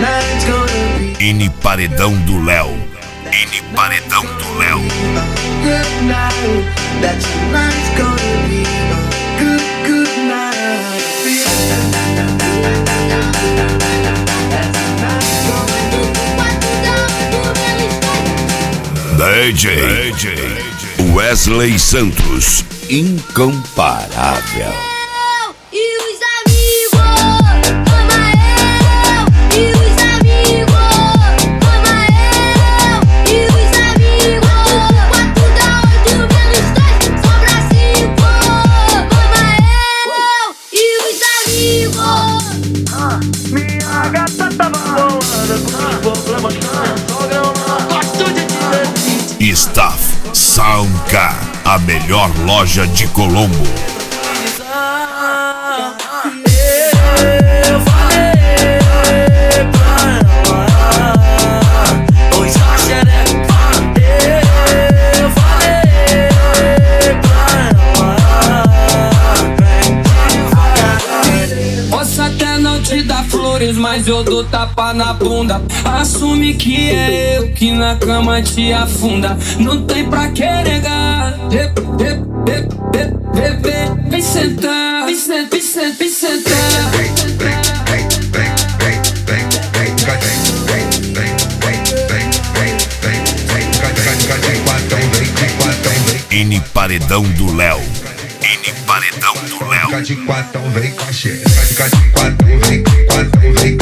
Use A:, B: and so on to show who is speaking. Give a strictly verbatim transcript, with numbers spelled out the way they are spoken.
A: N Paredão do Léo. N Paredão do Léo. D J, D J Wesley Santos, incomparável. Staff Soundcar, a melhor loja de Colombo.
B: Posso até não te dar flores, mas eu dou tapa na bunda. Assume que é eu que na cama te afunda. Não tem pra que negar. Vem sentar, vem sentar, vem sentar, vem sentar.
A: N Paredão do Léo. N Paredão do Léo.
C: Fica de quatão, vem com a xereca. Fica de quatão, vem com quatão, vem